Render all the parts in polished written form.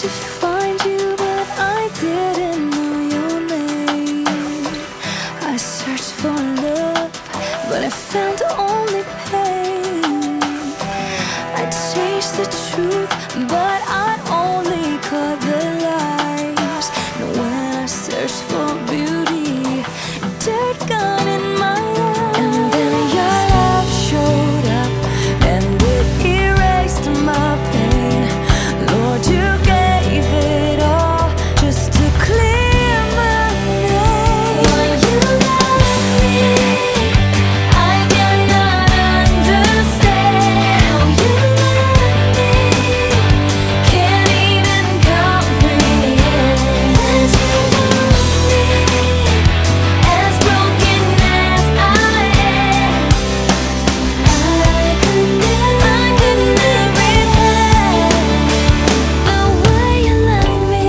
to find you, but I didn't know your name. I searched for love, but I found only pain. I chased the truth, but I only caught the lies. And when I searched for beauty, dirt got in my eyes. And then your love showed up, and it erased my pain. Lord, you gave it all just to clear my name. Why you love me, I cannot understand. How you love me, can't even comprehend. As you love me, as broken as I am, I could never repay the way you love me.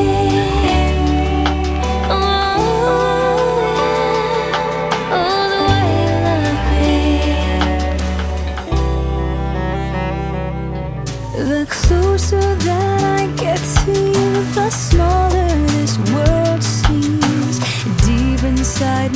Oh, the way you love me. The closer that I get to you, the smaller this world seems. Deep inside